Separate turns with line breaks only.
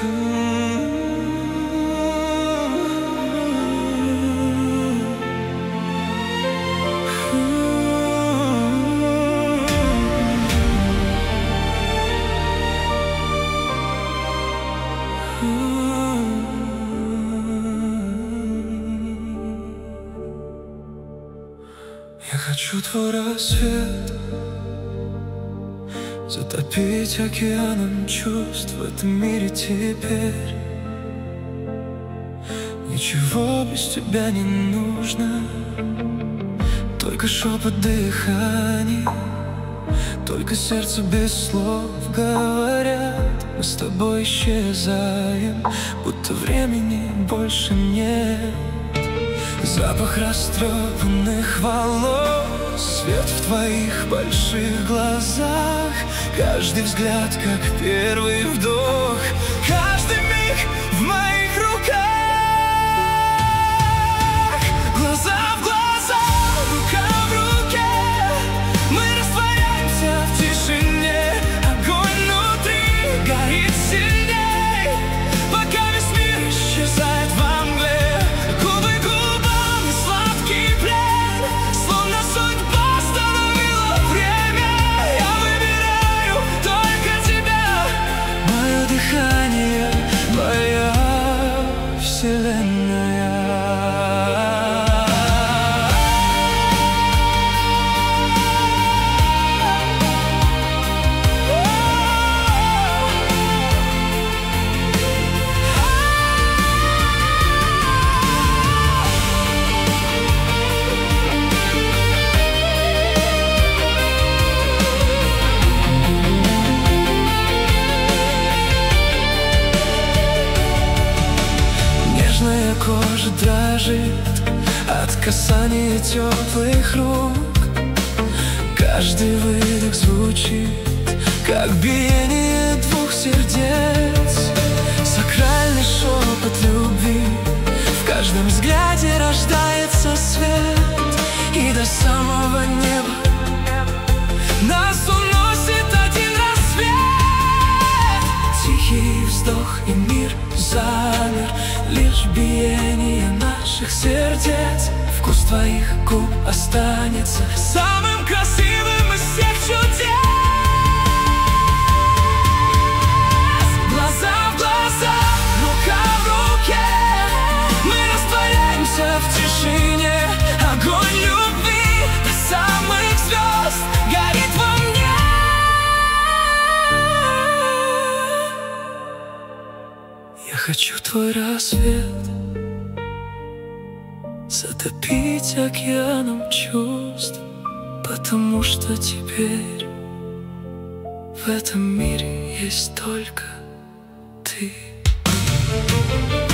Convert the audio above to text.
Я хочу твой рассвет затопить океаном чувств в этом мире теперь. Ничего без тебя не нужно, только шепот дыхания, только сердце без слов говорят. Мы с тобой исчезаем, будто времени больше нет. Запах растрепанных волос, свет в твоих больших глазах, каждый взгляд, как первый вдох, каждый миг в моих руках. Глаза в глаза, рука в руке, мы растворяемся в тишине. Огонь внутри горит сильней, пока весь мир исчезает во мгле. Губы к губам и сладкий плен, словно судьба остановила время. Я выбираю только тебя, мое дыхание, моя вселенная. Нежная кожа дрожит от касания теплых рук. Каждый выдох звучит, как биение двух сердец. Сакральный шепот любви, в каждом взгляде рождается свет. И до самого неба нас уносит один рассвет. Тихий вздох, и мир замер, лишь биение наших сердец. Вкус твоих губ останется самым красивым из всех чудес. Глаза в глаза, рука в руке, мы растворяемся в тишине. Огонь любви до самых звезд горит во мне. Я хочу твой рассвет затопить океаном чувств, потому что теперь в этом мире есть только ты.